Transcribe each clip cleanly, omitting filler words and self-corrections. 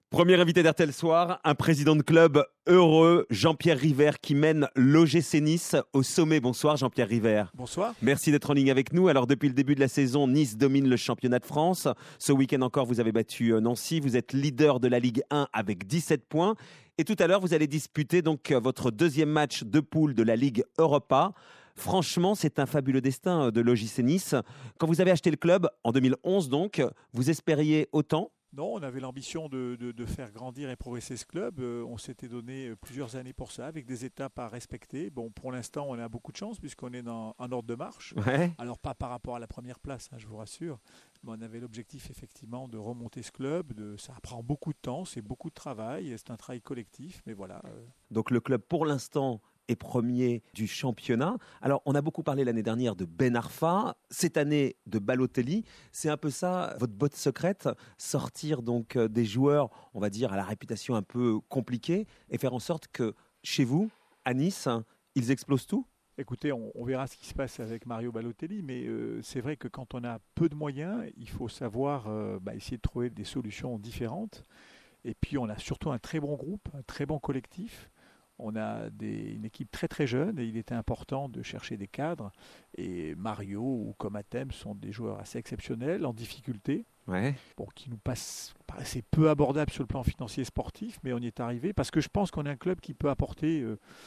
Premier invité d'RTL Soir, un président de club heureux, Jean-Pierre River, qui mène l'OGC Nice au sommet. Bonsoir Jean-Pierre River. Bonsoir. Merci d'être en ligne avec nous. Alors depuis le début de la saison, Nice domine le championnat de France. Ce week-end encore, vous avez battu Nancy. Vous êtes leader de la Ligue 1 avec 17 points. Et tout à l'heure, vous allez disputer donc votre deuxième match de poule de la Ligue Europa. Franchement, c'est un fabuleux destin de l'OGC Nice. Quand vous avez acheté le club, en 2011 donc, vous espériez autant ? Non, on avait l'ambition de faire grandir et progresser ce club. On s'était donné plusieurs années pour ça, avec des étapes à respecter. Bon, pour l'instant, on a beaucoup de chance puisqu'on est dans un ordre de marche. Ouais. Alors, pas par rapport à la première place, je vous rassure. Mais on avait l'objectif, effectivement, de remonter ce club. Ça prend beaucoup de temps, c'est beaucoup de travail. C'est un travail collectif, mais voilà. Donc le club, pour l'instant, est premier du championnat. Alors, on a beaucoup parlé l'année dernière de Ben Arfa, cette année de Balotelli. C'est un peu ça, votre botte secrète, sortir donc des joueurs, on va dire, à la réputation un peu compliquée et faire en sorte que, chez vous, à Nice, ils explosent tout ? Écoutez, on verra ce qui se passe avec Mario Balotelli, mais c'est vrai que quand on a peu de moyens, il faut savoir essayer de trouver des solutions différentes. Et puis, on a surtout un très bon groupe, un très bon collectif. On a une équipe très très jeune et il était important de chercher des cadres. Et Mario ou Komatem sont des joueurs assez exceptionnels, en difficulté, Ouais. qui nous paraissaient peu abordables sur le plan financier et sportif, mais on y est arrivé parce que je pense qu'on est un club qui peut apporter...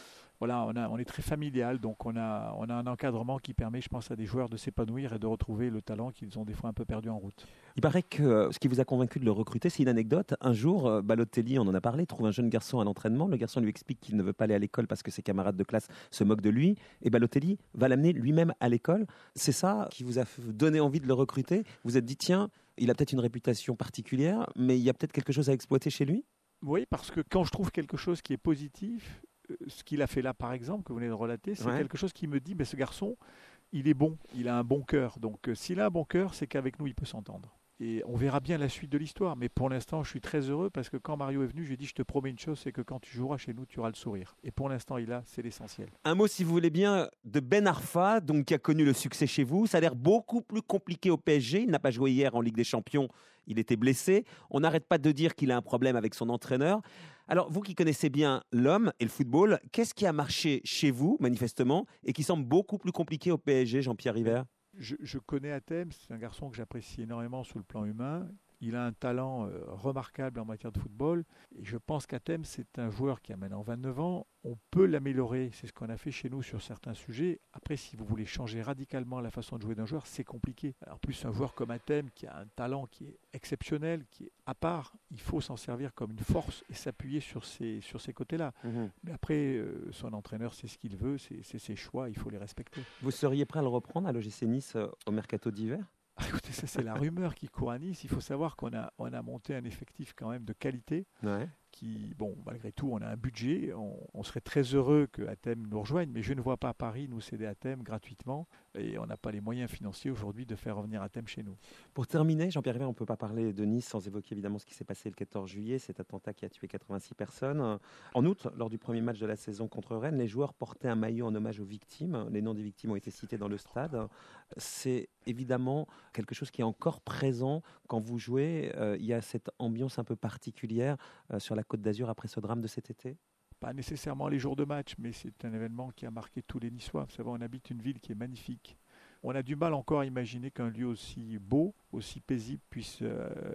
on est très familial, donc on a un encadrement qui permet, je pense, à des joueurs de s'épanouir et de retrouver le talent qu'ils ont des fois un peu perdu en route. Il paraît que ce qui vous a convaincu de le recruter, c'est une anecdote. Un jour, Balotelli, on en a parlé, trouve un jeune garçon à l'entraînement. Le garçon lui explique qu'il ne veut pas aller à l'école parce que ses camarades de classe se moquent de lui. Et Balotelli va l'amener lui-même à l'école. C'est ça qui vous a donné envie de le recruter ? Vous vous êtes dit, tiens, il a peut-être une réputation particulière, mais il y a peut-être quelque chose à exploiter chez lui ? Oui, parce que quand je trouve quelque chose qui est positif, ce qu'il a fait là, par exemple, que vous venez de relater, c'est quelque chose qui me dit, ce garçon, il est bon, il a un bon cœur. Donc, s'il a un bon cœur, c'est qu'avec nous, il peut s'entendre. Et on verra bien la suite de l'histoire. Mais pour l'instant, je suis très heureux parce que quand Mario est venu, je lui ai dit, je te promets une chose, c'est que quand tu joueras chez nous, tu auras le sourire. Et pour l'instant, c'est l'essentiel. Un mot, si vous voulez bien, de Ben Arfa, donc, qui a connu le succès chez vous. Ça a l'air beaucoup plus compliqué au PSG. Il n'a pas joué hier en Ligue des Champions. Il était blessé. On n'arrête pas de dire qu'il a un problème avec son entraîneur. Alors, vous qui connaissez bien l'homme et le football, qu'est-ce qui a marché chez vous, manifestement, et qui semble beaucoup plus compliqué au PSG, Jean-Pierre River ? Je connais Hatem, c'est un garçon que j'apprécie énormément sur le plan humain. Il a un talent remarquable en matière de football. Et je pense qu'Hatem, c'est un joueur qui a maintenant 29 ans. On peut l'améliorer. C'est ce qu'on a fait chez nous sur certains sujets. Après, si vous voulez changer radicalement la façon de jouer d'un joueur, c'est compliqué. En plus, un joueur comme Hatem, qui a un talent qui est exceptionnel, qui est à part, il faut s'en servir comme une force et s'appuyer sur ces côtés-là. Mais après, son entraîneur, c'est ce qu'il veut, c'est ses choix, il faut les respecter. Vous seriez prêt à le reprendre à l'OGC Nice au mercato d'hiver ? Écoutez, ça c'est la rumeur qui court à Nice. Il faut savoir qu'on a monté un effectif quand même de qualité. Ouais. Malgré tout, on a un budget. On serait très heureux que Hatem nous rejoigne, mais je ne vois pas Paris nous céder Hatem gratuitement. Et on n'a pas les moyens financiers aujourd'hui de faire revenir Hatem chez nous. Pour terminer, Jean-Pierre River, on ne peut pas parler de Nice sans évoquer évidemment ce qui s'est passé le 14 juillet, cet attentat qui a tué 86 personnes. En août, lors du premier match de la saison contre Rennes, les joueurs portaient un maillot en hommage aux victimes. Les noms des victimes ont été cités dans le stade. C'est évidemment quelque chose qui est encore présent quand vous jouez. Il y a cette ambiance un peu particulière sur la Côte d'Azur après ce drame de cet été ? Pas nécessairement les jours de match, mais c'est un événement qui a marqué tous les Niçois. Vous savez, on habite une ville qui est magnifique. On a du mal encore à imaginer qu'un lieu aussi beau, aussi paisible puisse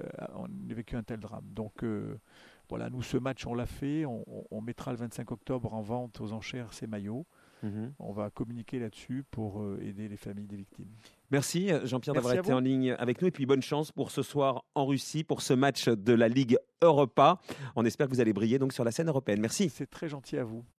vécu un tel drame. Donc nous, ce match, on l'a fait. On mettra le 25 octobre en vente aux enchères ces maillots. On va communiquer là-dessus pour aider les familles des victimes. Merci Jean-Pierre Merci d'avoir été en ligne avec nous et puis bonne chance pour ce soir en Russie pour ce match de la Ligue Europa. On espère que vous allez briller donc sur la scène européenne. Merci. C'est très gentil à vous.